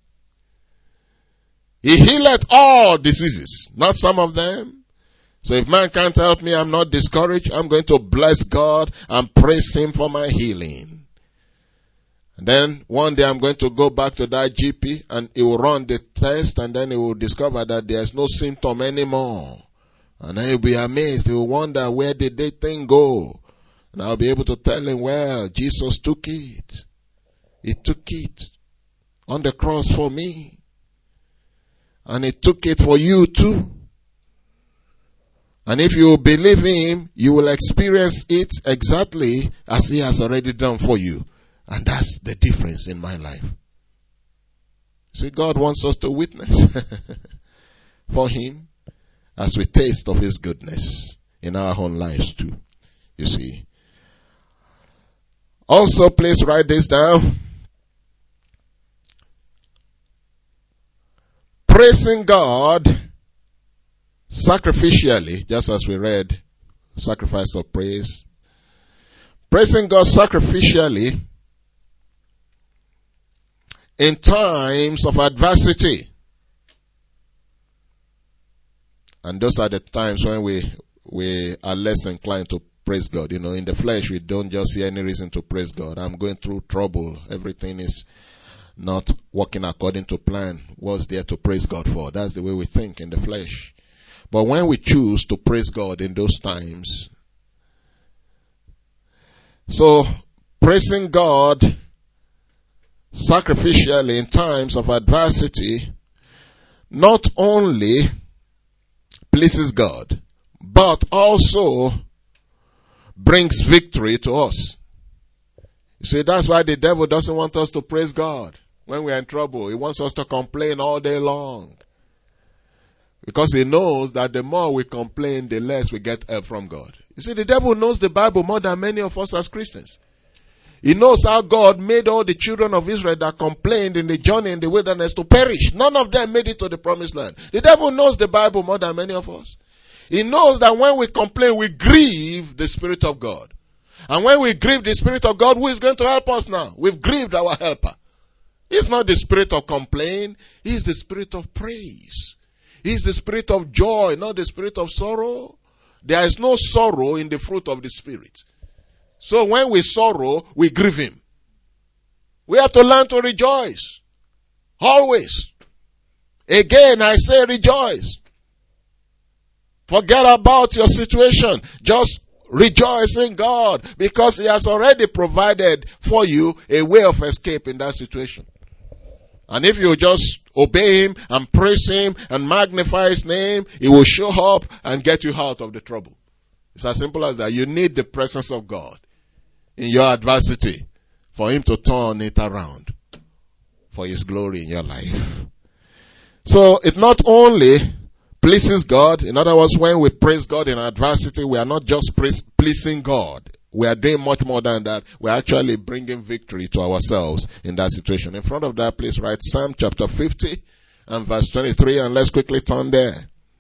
He healeth all diseases, not some of them. So if man can't help me, I'm not discouraged. I'm going to bless God and praise him for my healing. And then one day I'm going to go back to that GP and he will run the test, and then he will discover that there's no symptom anymore. And then he'll be amazed. He will wonder, where did that thing go? And I'll be able to tell him, well, Jesus took it. He took it on the cross for me. And he took it for you too. And if you believe him, you will experience it exactly as he has already done for you. And that's the difference in my life. See, God wants us to witness for him as we taste of his goodness in our own lives too. You see. Also, please write this down. Praising God sacrificially, just as we read, sacrifice of praise. Praising God sacrificially in times of adversity. And those are the times when we are less inclined to praise God. You know, in the flesh, we don't just see any reason to praise God. I'm going through trouble. Everything is not working according to plan. What's there to praise God for? That's the way we think in the flesh. But when we choose to praise God in those times, so praising God sacrificially in times of adversity not only pleases God, but also brings victory to us. You see, that's why the devil doesn't want us to praise God when we are in trouble. He wants us to complain all day long. Because he knows that the more we complain, the less we get help from God. You see, the devil knows the Bible more than many of us as Christians. He knows how God made all the children of Israel that complained in the journey in the wilderness to perish. None of them made it to the promised land. The devil knows the Bible more than many of us. He knows that when we complain, we grieve the Spirit of God. And when we grieve the Spirit of God, who is going to help us now? We've grieved our helper. He's not the spirit of complaint. He's the spirit of praise. He's the spirit of joy, not the spirit of sorrow. There is no sorrow in the fruit of the Spirit. So when we sorrow, we grieve him. We have to learn to rejoice. Always. Again, I say rejoice. Forget about your situation. Just rejoice in God, because he has already provided for you a way of escape in that situation. And if you just obey him and praise him and magnify his name, he will show up and get you out of the trouble. It's as simple as that. You need the presence of God in your adversity for him to turn it around for his glory in your life. So it not only pleases God. In other words, when we praise God in adversity, we are not just pleasing God. We are doing much more than that. We are actually bringing victory to ourselves in that situation. In front of that, please write Psalm chapter 50 and verse 23, and let's quickly turn there.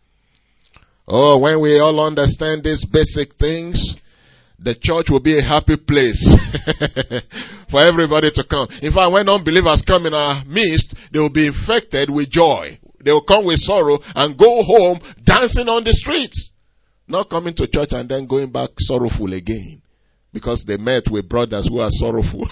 Oh, when we all understand these basic things, the church will be a happy place for everybody to come. In fact, when unbelievers come in our midst, they will be infected with joy. They will come with sorrow and go home dancing on the streets. Not coming to church and then going back sorrowful again, because they met with brothers who are sorrowful.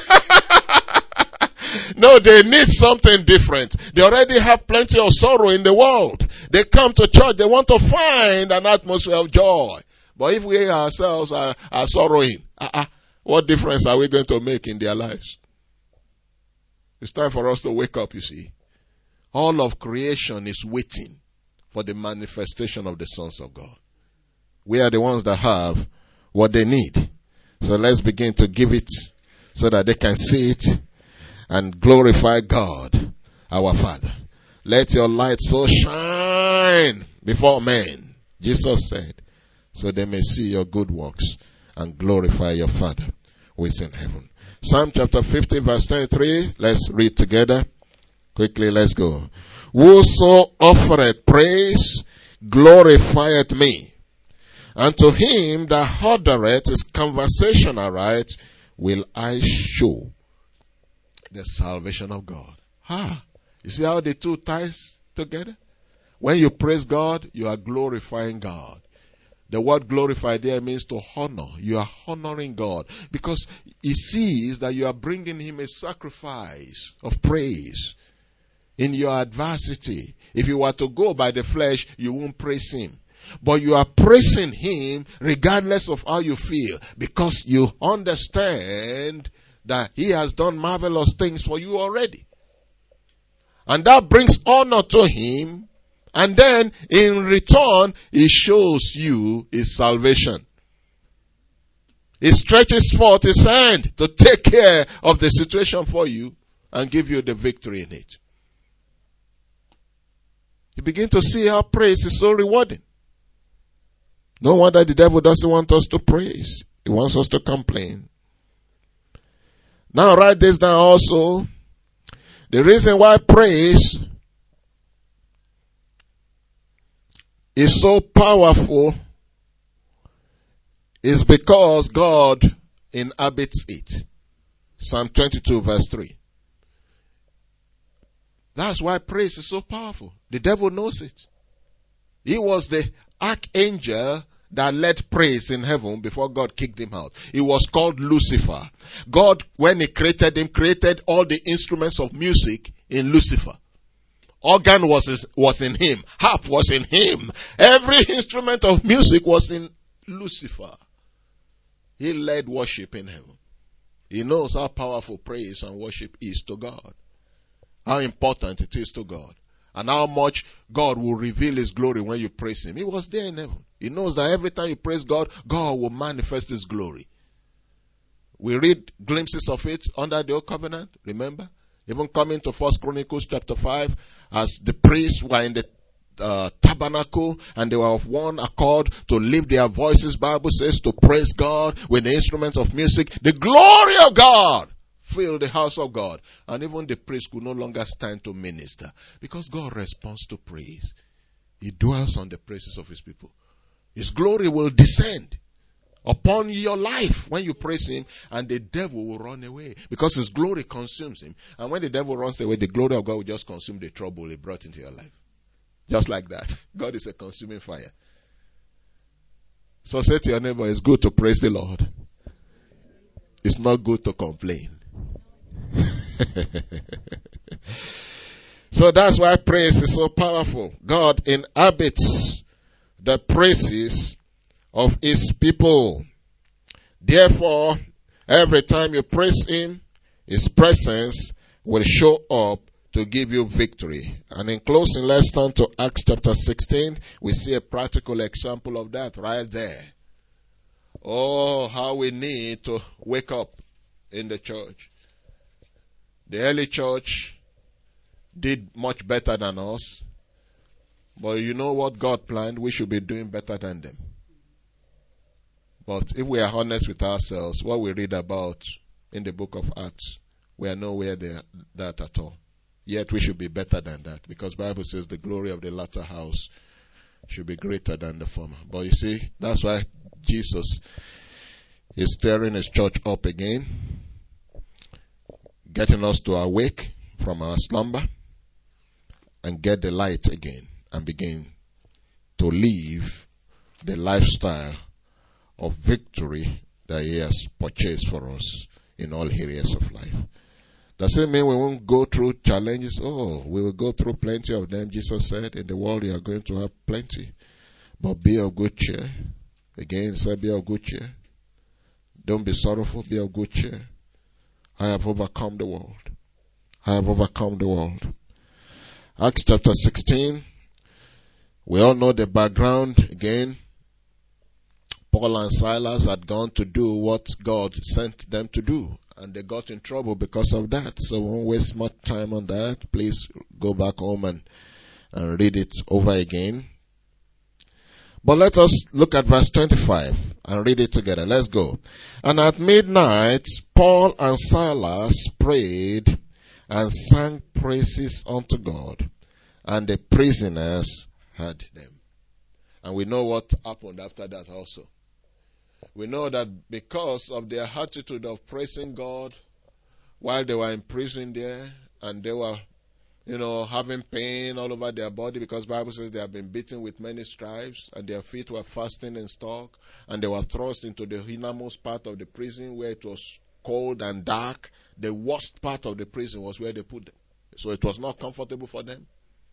No, they need something different. They already have plenty of sorrow in the world. They come to church, they want to find an atmosphere of joy. But if we ourselves are sorrowing, what difference are we going to make in their lives? It's time for us to wake up, you see. All of creation is waiting for the manifestation of the sons of God. We are the ones that have what they need. So let's begin to give it so that they can see it and glorify God our Father, let your light so shine before men, Jesus said, so they may see your good works and glorify your Father who is in heaven. Psalm chapter 50 verse 23. Let's read together. Quickly, let's go. Whoso offereth praise glorifieth me. And to him that ordereth his conversation aright will I show the salvation of God. You see how the two ties together? When you praise God, you are glorifying God. The word glorify there means to honor. You are honoring God because he sees that you are bringing him a sacrifice of praise in your adversity. If you were to go by the flesh, you won't praise him. But you are praising him regardless of how you feel because you understand that he has done marvelous things for you already. And that brings honor to him. And then in return, he shows you his salvation. He stretches forth his hand to take care of the situation for you and give you the victory in it. You begin to see how praise is so rewarding. No wonder the devil doesn't want us to praise. He wants us to complain. Now write this down also. The reason why praise is so powerful is because God inhabits it. Psalm 22 verse 3. That's why praise is so powerful. The devil knows it. He was the archangel that led praise in heaven before God kicked him out. He was called Lucifer. God, when he created him, created all the instruments of music in Lucifer. Organ was in him. Harp was in him. Every instrument of music was in Lucifer. He led worship in heaven. He knows how powerful praise and worship is to God. How important it is to God. And how much God will reveal his glory when you praise him. He was there in heaven. He knows that every time you praise God, God will manifest his glory. We read glimpses of it under the old covenant, remember? Even coming to 1 Chronicles chapter 5, as the priests were in the tabernacle and they were of one accord to lift their voices, Bible says, to praise God with the instruments of music. The glory of God filled the house of God. And even the priest could no longer stand to minister because God responds to praise. He dwells on the praises of his people. His glory will descend upon your life when you praise him, and the devil will run away because his glory consumes him. And when the devil runs away, the glory of God will just consume the trouble he brought into your life. Just like that. God is a consuming fire. So say to your neighbor, it's good to praise the Lord. It's not good to complain. So that's why praise is so powerful. God inhabits the praises of his people. Therefore, every time you praise him, his presence will show up to give you victory. And in closing, let's turn to Acts chapter 16. We see a practical example of that right there. Oh, how we need to wake up in the church. The early church did much better than us. But you know what God planned? We should be doing better than them. But if we are honest with ourselves, what we read about in the book of Acts, we are nowhere there that at all. Yet we should be better than that, because the Bible says the glory of the latter house should be greater than the former. But you see, that's why Jesus is stirring his church up again, getting us to awake from our slumber and get the light again and begin to live the lifestyle of victory that he has purchased for us in all areas of life. Does it mean we won't go through challenges? Oh, we will go through plenty of them. Jesus said, in the world you are going to have plenty. But be of good cheer. Again, he said, be of good cheer. Don't be sorrowful, be of good cheer. I have overcome the world. I have overcome the world. Acts chapter 16. We all know the background again. Paul and Silas had gone to do what God sent them to do. And they got in trouble because of that. So we won't waste much time on that. Please go back home and read it over again. But let us look at verse 25 and read it together. Let's go. And at midnight, Paul and Silas prayed and sang praises unto God, and the prisoners heard them. And we know what happened after that also. We know that because of their attitude of praising God while they were in prison there, and they were, having pain all over their body, because the Bible says they have been beaten with many stripes, and their feet were fastened in stock, and they were thrust into the innermost part of the prison where it was cold and dark. The worst part of the prison was where they put them. So it was not comfortable for them.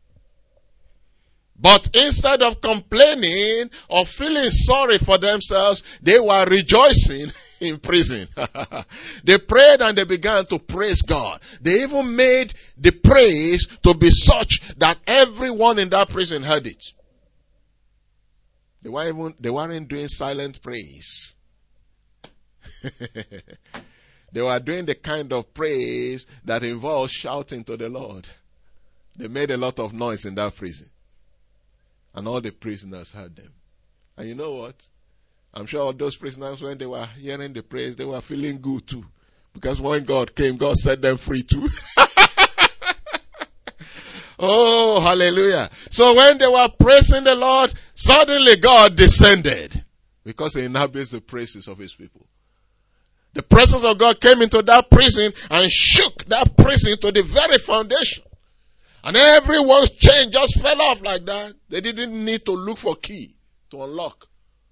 But instead of complaining or feeling sorry for themselves, they were rejoicing in prison. They prayed and they began to praise God. They even made the praise to be such that everyone in that prison heard it. They weren't doing silent praise. They were doing the kind of praise that involves shouting to the Lord. They made a lot of noise in that prison. And all the prisoners heard them. And you know what? I'm sure all those prisoners, when they were hearing the praise, they were feeling good too. Because when God came, God set them free too. Oh, hallelujah. So when they were praising the Lord, suddenly God descended. Because he inhabits the praises of his people. The presence of God came into that prison and shook that prison to the very foundation. And everyone's chain just fell off like that. They didn't need to look for key to unlock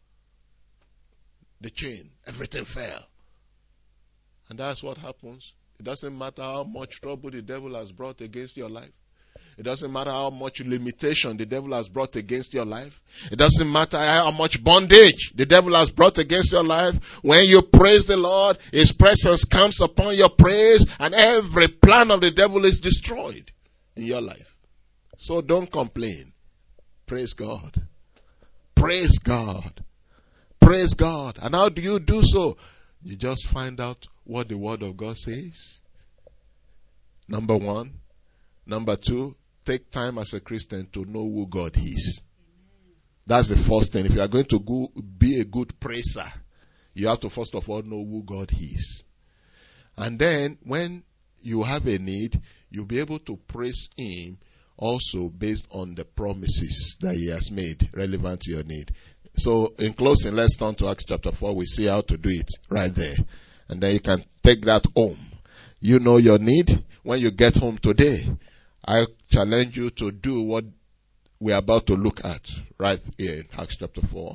the chain. Everything fell. And that's what happens. It doesn't matter how much trouble the devil has brought against your life. It doesn't matter how much limitation the devil has brought against your life. It doesn't matter how much bondage the devil has brought against your life. When you praise the Lord, his presence comes upon your praise, and every plan of the devil is destroyed in your life. So don't complain. Praise God. Praise God. Praise God. And how do you do so? You just find out what the Word of God says. Number one. Number two, take time as a Christian to know who God is. That's the first thing. If you are going to be a good praiser, you have to first of all know who God is. And then when you have a need, you'll be able to praise him also based on the promises that he has made relevant to your need. So in closing, let's turn to Acts chapter 4. We see how to do it right there. And then you can take that home. You know your need. When you get home today, I challenge you to do what we're about to look at right here in Acts chapter 4.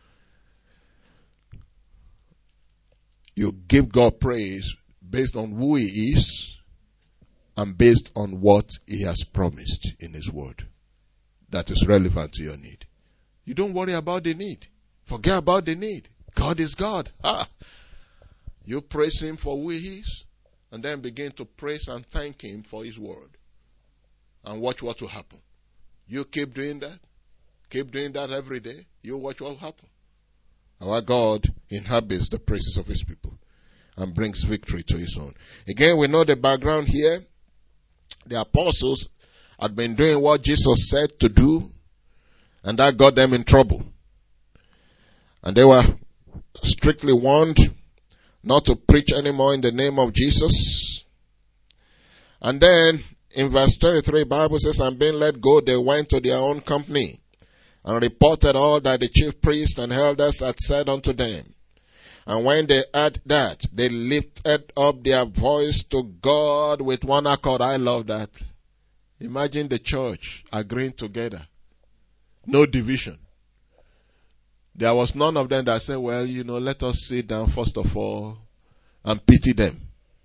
You give God praise based on who he is and based on what he has promised in his word that is relevant to your need. You don't worry about the need. Forget about the need. God is God. You praise him for who he is, and then begin to praise and thank him for his word. And watch what will happen. You keep doing that. Keep doing that every day. You watch what will happen. Our God inhabits the praises of his people and brings victory to his own. Again, we know the background here. The apostles had been doing what Jesus said to do, and that got them in trouble. And they were strictly warned not to preach anymore in the name of Jesus. And then in verse 23, Bible says, and being let go, they went to their own company and reported all that the chief priests and elders had said unto them. And when they heard that, they lifted up their voice to God with one accord. I love that. Imagine the church agreeing together. No division. There was none of them that said, well, let us sit down first of all and pity them.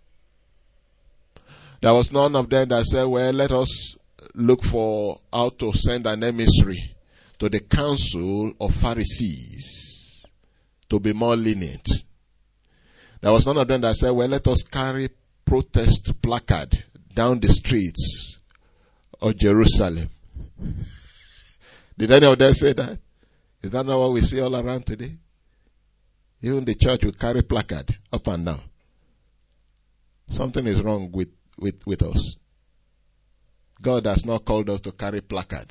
There was none of them that said, well, let us look for how to send an emissary to the council of Pharisees to be more lenient. There was none of them that said, well, let us carry protest placard down the streets of Jerusalem. Did any of them say that? Is that not what we see all around today? Even the church will carry placard up and down. Something is wrong with us. God has not called us to carry placard.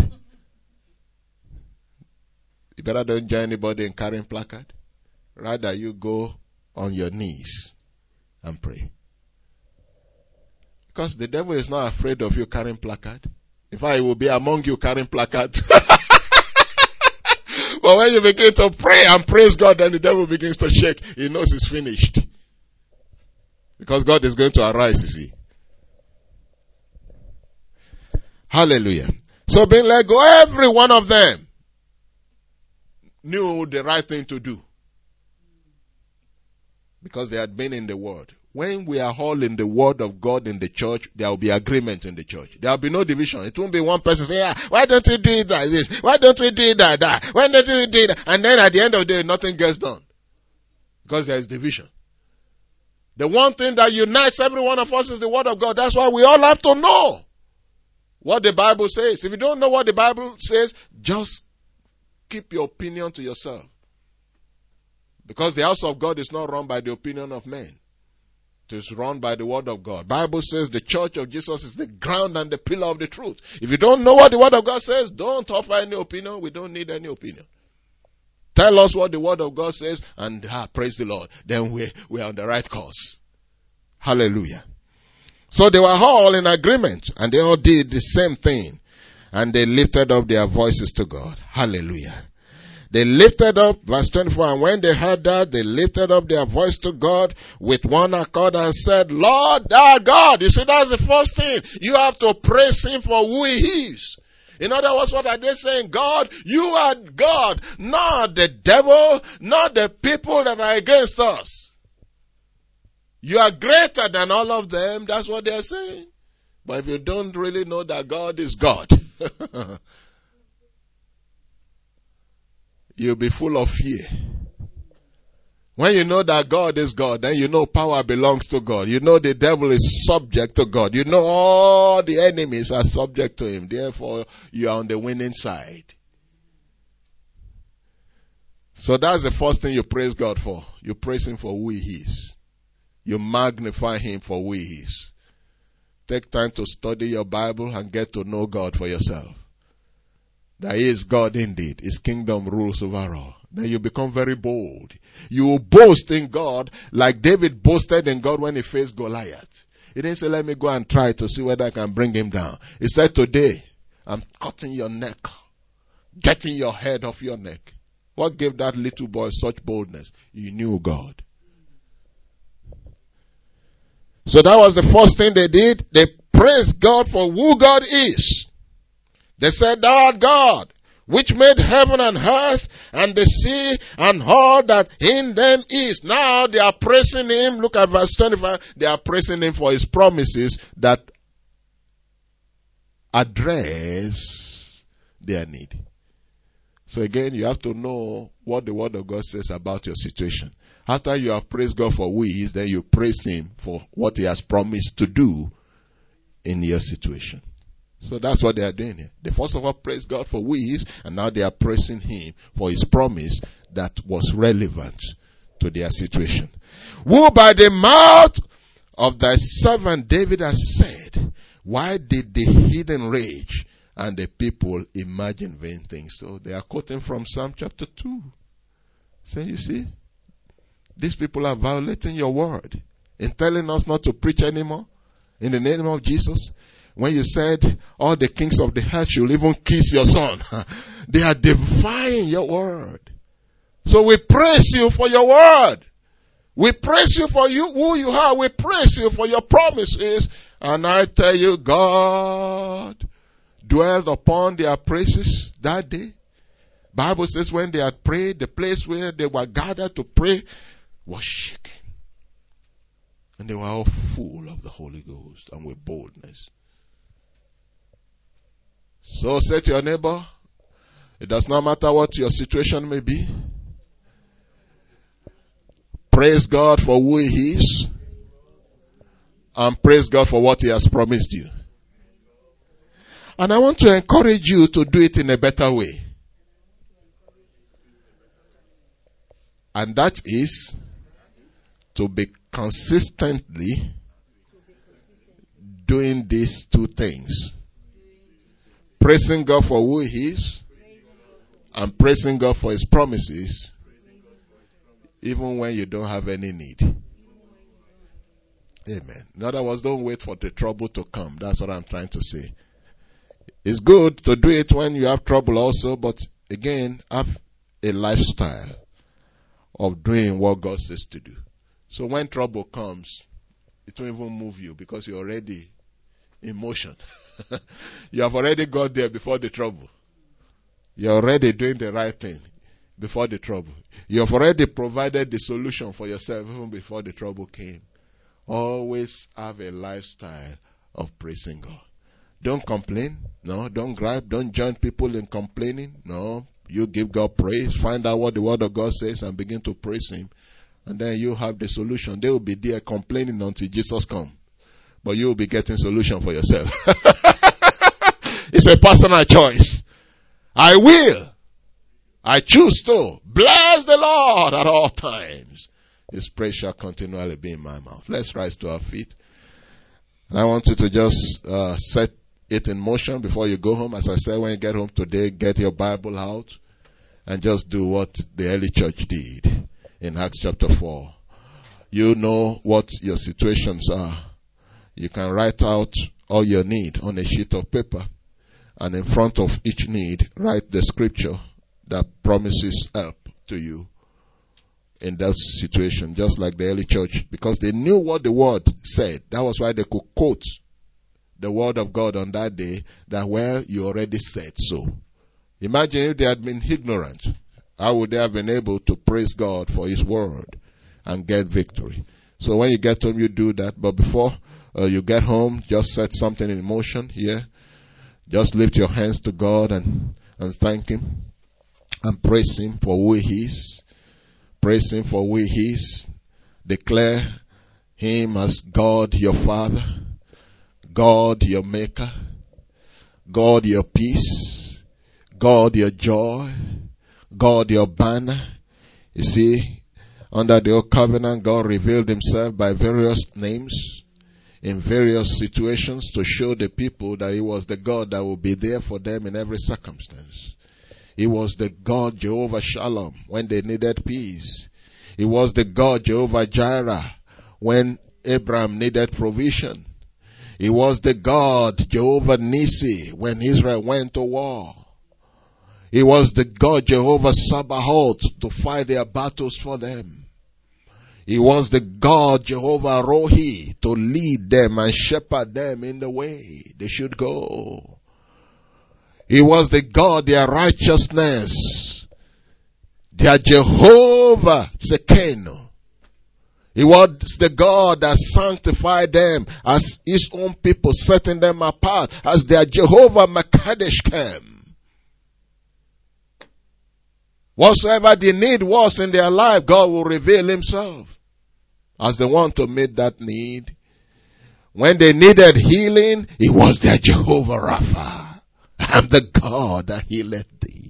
You better don't join anybody in carrying placard. Rather, you go on your knees and pray. Because the devil is not afraid of you carrying placard. In fact, he will be among you carrying placard. But when you begin to pray and praise God, then the devil begins to shake. He knows it's finished. Because God is going to arise, you see. Hallelujah. So being let go, every one of them knew the right thing to do. Because they had been in the Word. When we are all in the Word of God in the church, there will be agreement in the church. There will be no division. It won't be one person saying, why don't we do it like this? Why don't we do it like that? Why don't we do it? And then at the end of the day, nothing gets done. Because there is division. The one thing that unites every one of us is the Word of God. That's why we all have to know what the Bible says. If you don't know what the Bible says, just keep your opinion to yourself. Because the house of God is not run by the opinion of men. It is run by the Word of God. Bible says the church of Jesus is the ground and the pillar of the truth. If you don't know what the Word of God says, don't offer any opinion. We don't need any opinion. Tell us what the Word of God says and praise the Lord. Then we're on the right course. Hallelujah. So they were all in agreement and they all did the same thing. And they lifted up their voices to God. Hallelujah. They lifted up, verse 24, and when they heard that, they lifted up their voice to God with one accord and said, Lord, our God. You see, that's the first thing. You have to praise Him for who He is. In other words, what are they saying? God, you are God, not the devil, not the people that are against us. You are greater than all of them. That's what they're saying. But if you don't really know that God is God, you'll be full of fear. When you know that God is God, then you know power belongs to God. You know the devil is subject to God. You know all the enemies are subject to Him. Therefore, you are on the winning side. So that's the first thing you praise God for. You praise Him for who He is. You magnify Him for who He is. Take time to study your Bible and get to know God for yourself. That He is God indeed. His kingdom rules over all. Then you become very bold. You will boast in God like David boasted in God when he faced Goliath. He didn't say, let me go and try to see whether I can bring him down. He said, today, I'm cutting your neck. Getting your head off your neck. What gave that little boy such boldness? He knew God. So that was the first thing they did. They praised God for who God is. They said, Thou art God, which made heaven and earth and the sea and all that in them is. Now they are praising Him. Look at verse 25. They are praising Him for His promises that address their need. So again, you have to know what the Word of God says about your situation. After you have praised God for who He is, then you praise Him for what He has promised to do in your situation. So that's what they are doing here. They first of all praise God for who He is, and now they are praising Him for His promise that was relevant to their situation. Who by the mouth of thy servant David has said, why did the heathen rage and the people imagine vain things? So they are quoting from Psalm chapter 2. So you see, these people are violating your word in telling us not to preach anymore in the name of Jesus. When you said all the kings of the earth should even kiss your son, they are defying your word. So we praise you for your word. We praise you for who you are. We praise you for your promises. And I tell you, God dwelled upon their praises that day. Bible says when they had prayed, the place where they were gathered to pray was shaken. And they were all full of the Holy Ghost and with boldness. So say to your neighbor, it does not matter what your situation may be. Praise God for who He is. And praise God for what He has promised you. And I want to encourage you to do it in a better way. And that is to be consistently doing these two things. Praising God for who He is and praising God for His promises even when you don't have any need. Amen. In other words, don't wait for the trouble to come. That's what I'm trying to say. It's good to do it when you have trouble also, but again, have a lifestyle of doing what God says to do. So when trouble comes, it won't even move you because you're already in motion. You have already got there before the trouble. You're already doing the right thing before the trouble. You have already provided the solution for yourself even before the trouble came. Always have a lifestyle of praising God. Don't complain. No, don't gripe. Don't join people in complaining. No, you give God praise. Find out what the Word of God says and begin to praise Him. And then you have the solution. They will be there complaining until Jesus comes. But you will be getting solution for yourself. It's a personal choice. I choose to bless the Lord at all times. His praise shall continually be in my mouth. Let's rise to our feet. And I want you to just set it in motion before you go home. As I said, when you get home today, get your Bible out and just do what the early church did in Acts chapter 4. You know what your situations are. You can write out all your need on a sheet of paper, and in front of each need, write the scripture that promises help to you in that situation, just like the early church, because they knew what the word said. That was why they could quote the word of God on that day, that, well, you already said so. Imagine if they had been ignorant. How would they have been able to praise God for His word and get victory? So when you get home, you do that. But before you get home, just set something in motion here. Just lift your hands to God and thank Him and praise Him for who He is. Praise Him for who He is. Declare Him as God your Father, God your Maker, God your peace, God your joy, God your banner. You see, under the old covenant, God revealed Himself by various names in various situations to show the people that He was the God that will be there for them in every circumstance. He was the God Jehovah Shalom when they needed peace. He was the God Jehovah Jireh when Abraham needed provision. He was the God Jehovah Nissi when Israel went to war. He was the God Jehovah Sabaoth to fight their battles for them. He was the God Jehovah Rohi to lead them and shepherd them in the way they should go. He was the God, their righteousness, their Jehovah Tsekeno. He was the God that sanctified them as His own people, setting them apart as their Jehovah Makadeshkem. Whatsoever the need was in their life, God will reveal Himself as the one to meet that need. When they needed healing, He was their Jehovah Rapha. I am the God that healeth thee.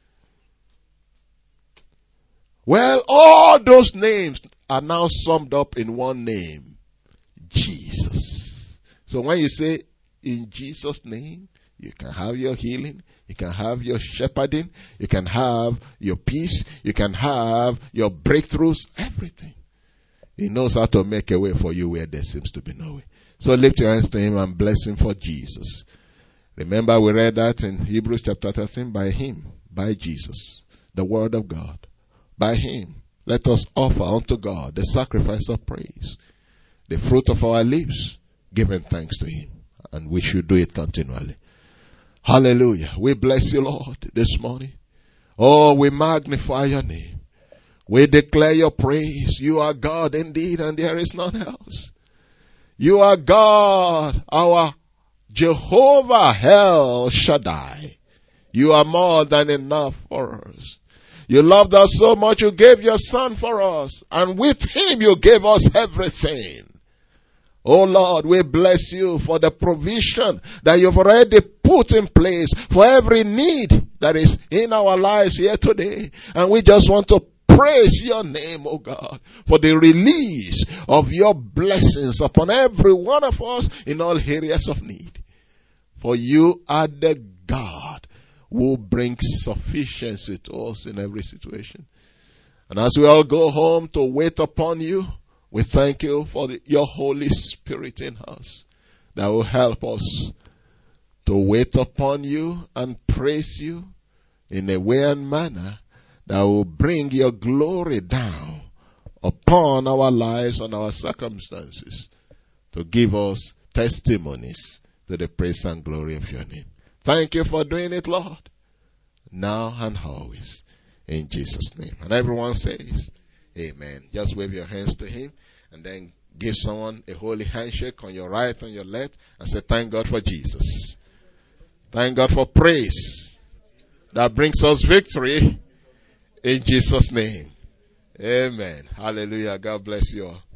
Well, all those names are now summed up in one name, Jesus. So when you say, in Jesus' name, you can have your healing, you can have your shepherding, you can have your peace, you can have your breakthroughs, everything. He knows how to make a way for you where there seems to be no way. So lift your hands to Him and bless Him for Jesus. Remember, we read that in Hebrews chapter 13, by Him, by Jesus, the Word of God. By Him, let us offer unto God the sacrifice of praise, the fruit of our lips, giving thanks to Him. And we should do it continually. Hallelujah. We bless You, Lord, this morning. Oh, we magnify Your name. We declare Your praise. You are God indeed, and there is none else. You are God, our Jehovah El Shaddai. You are more than enough for us. You loved us so much, You gave Your Son for us. And with Him, You gave us everything. Oh Lord, we bless You for the provision that You've already put in place for every need that is in our lives here today. And we just want to praise your name, O God, for the release of your blessings upon every one of us in all areas of need. For you are the God who brings sufficiency to us in every situation. And as we all go home to wait upon you, we thank you for your Holy Spirit in us that will help us to wait upon you and praise you in a way and manner that will bring your glory down upon our lives and our circumstances to give us testimonies to the praise and glory of your name. Thank you for doing it, Lord, now and always. In Jesus' name. And everyone says, amen. Just wave your hands to him and then give someone a holy handshake on your right, on your left, and say, thank God for Jesus. Thank God for praise that brings us victory in Jesus' name. Amen. Hallelujah. God bless you all.